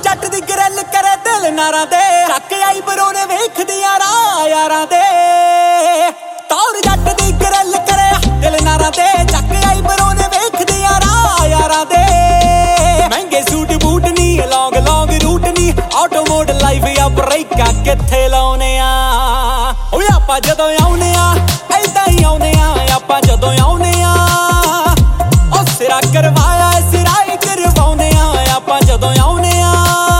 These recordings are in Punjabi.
ਜੱਟ ਦੀ ਗਰਲ ਕਰੇ ਦਿਲ ਨਾਰਾਂ ਦੇ ਚੱਕ ਆਈ ਬਰੋਨੇ ਵੇਖਦੀਆਂ ਰਾਹ ਯਾਰਾਂ ਦੇ ਤੌਰ ਜੱਟ ਦੀ ਗਰਲ ਕਰੇ ਦਿਲ ਨਾਰਾਂ ਦੇ ਚੱਕ ਆਈ ਬਰੋਨੇ ਵੇਖਦੀਆਂ ਰਾਹ ਯਾਰਾਂ ਦੇ ਮਹਿੰਗੇ ਸੂਟ ਬੂਟ ਨੀ ਲੌਂਗ ਲੌਂਗ ਰੂਟ ਨੀ ਆਟੋ ਮੋਡ ਲਾਈਫ ਆ ਬ੍ਰੇਕਾਂ ਕਿੱਥੇ ਲਾਉਨੇ ਆ ਓਏ ਆਪਾਂ ਜਦੋਂ ਆਉਨੇ ਆ ਐਦਾਂ ਹੀ ਆਉਨੇ ਆ ਆਪਾਂ ਜਦੋਂ ਆਉਨੇ ਆ ਉਹ ਸਿਰਾ ਕਰਵਾਇਆ ਸਿਰਾ ਹੀ ਕਰਵਾਉਨੇ ਆ ਆਪਾਂ ਜਦੋਂ ਆਉਨੇ ਆ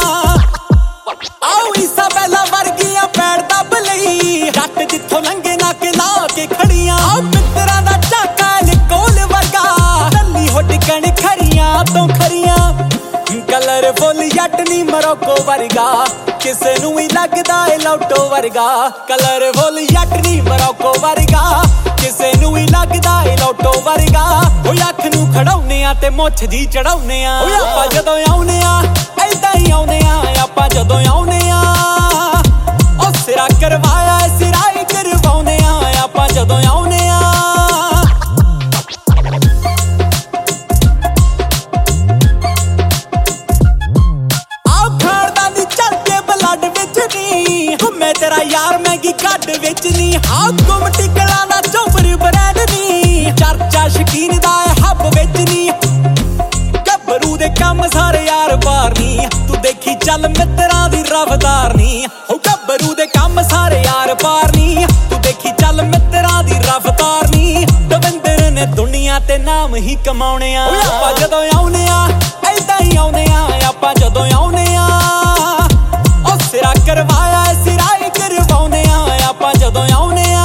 ਆਓ ਇਸਾਬੈਲਾ ਵਰਗੀਆਂ ਪੈੜ ਦੱਬ ਲਈ ਜੱਟ ਜਿੱਥੋਂ ਲੰਘੇ ਨਾ ਕੇ ਲਾ ਕੇ ਖੜੀਆਂ ਮਿੱਤਰਾਂ ਦਾ ਝਾਕਾ ਕੋਲ ਵਰਗਾ ਟੱਲੀ ਹੁੱਟ ਕਣ ਖਰੀਆਂ ਤੋਂ ਖਰੀਆਂ ਕਲਰ ਫੁੱਲ ਜੱਟ ਨੀ ਮਰੋਕੋ ਵਰਗਾ ਕਿਸੇ ਨੂੰ ਹੀ ਲੱਗਦਾ ਏ ਲੋਟੋ ਵਰਗਾ ਕਲਰ ਫੁੱਲ ਜੱਟ ਨੀ ਮਰੋਕੋ ਵਰਗਾ ਕਿਸੇ ਨੂੰ ਹੀ ਲੱਗਦਾ ਏ ਲੋਟੋ ਵਰਗਾ ਓਏ ਅੱਖ ਨੂੰ ਖੜਾਉਨੇ ਆ ਤੇ ਮੁੱਛ ਜੀ ਚੜਾਉਨੇ ਆ ਓਏ ਆਪਾਂ ਜਦੋਂ ਆਉਨੇ ਆ ਐਦਾਂ ਹੀ ਆਉਨੇ ਆ ਆਪਾਂ ਜਦੋਂ ਆਉਨੇ ਆ ਉਹ ਸਿਰਾ ਕਰਵਾਇਆ ਸਿਰਾ ਹੀ ਕਰਵਾਉਨੇ ਆ ਆਪਾਂ ਜਦੋਂ ਆਉਨੇ ਆ ਤੇਰਾ ਯਾਰ ਮਹਿੰਗੀ ਕੱਢ ਵਿੱਚ ਨੀ ਹਾਂ ਗੁੰਮ ਟਿਕਲਾਂ ਦਾ ਚੋਬਰ ਬ੍ਰੈਂਡ ਨੀ ਚਰਚਾ ਸ਼ਕੀਨ ਦਾ ਹੱਬ ਵਿੱਚ ਨੀ ਗੱਭਰੂ ਦੇ ਕੰਮ ਸਾਰੇ ਯਾਰ ਪਾਰ ਨੀ ਤੂੰ ਦੇਖੀ ਚੱਲ ਮਿੱਤਰਾਂ ਦੀ ਰਫਤਾਰ ਨੀ ਹੋ ਗੱਭਰੂ ਦੇ ਕੰਮ ਸਾਰੇ ਯਾਰ ਪਾਰ ਨੀ ਤੂੰ ਦੇਖੀ ਚੱਲ ਮਿੱਤਰਾਂ ਦੀ ਰਫਤਾਰ ਨੀ ਦਵਿੰਦਰ ਨੇ ਦੁਨੀਆ ਤੇ ਨਾਮ ਹੀ ਕਮਾਉਣੇ ਆ ਆਪਾਂ ਜਦੋਂ ਆਉਨੇ ਆ ਐਦਾਂ ਹੀ ਆਉਨੇ ਆ ਆਪਾਂ ਜਦੋਂ ਆਉਨੇ ਆ ਉਹ ਸਿਰਾ ਕਰਵਾਇਆ ਸਿਰਾ ਹੀ ਕਰਵਾਉਨੇ ਆ ਆਪਾਂ ਜਦੋਂ ਆਉਨੇ ਆ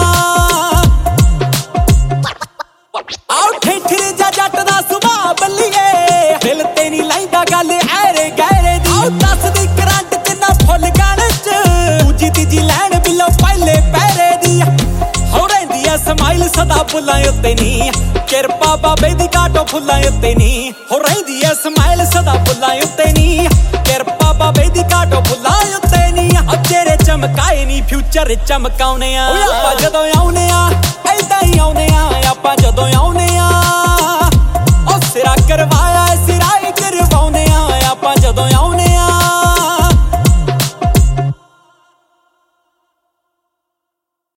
ਆਉ ਠੇਠਰ ਜਾ ਜੱਟ ਦਾ ਸੁਭਾਅ ਬੱਲੀਏ ਦਿਲ ਤੇ ਨਹੀਂ ਲੈਂਦਾ ਗੱਲ ਐਰੇ ਗਹਿਰੇ ਦੀ ਆਉ ਦੱਸਦੀ ਕਰੰਟ ਕਿੰਨਾ ਫੁੱਲ ਗਾਣੇ ਚ ਦੂਜੀ ਤੀਜੀ ਲੈਣ ਬਿਲੋ ਪਹਿਲੇ ਪਹਿਰੇ ਦੀ ਹੋ ਰਹਿੰਦੀ ਐ ਸਮਾਈਲ ਸਦਾ ਫੁੱਲਾਂ ਉੱਤੇ ਨੀ ਕਿਰਪਾ ਬਾਬੇ ਦੀ ਕਾਟੋ ਫੁੱਲਾਂ ਉੱਤੇ ਨੀ ਹੋ ਰਹਿੰਦੀ ਐ ਸਮਾਈਲ ਸਦਾ ਫੁੱਲਾਂ ਉੱਤੇ ਨੀ ਕਿਰਪਾ ਬਾਬੇ ਦੀ ਕਾਟੋ ਫੁੱਲਾਂ ਉੱਤੇ ਨੀ ਚਿਹਰੇ ਚਮਕਾਏ ਨੀ ਫਿਊਚਰ ਚਮਕਾਉਨੇ ਆ ਆਪਾਂ ਜਦੋਂ ਆਉਨੇ ਆ ਐਦਾਂ ਹੀ ਆਉਨੇ ਆ ਆਪਾਂ ਜਦੋਂ ਆਉਨੇ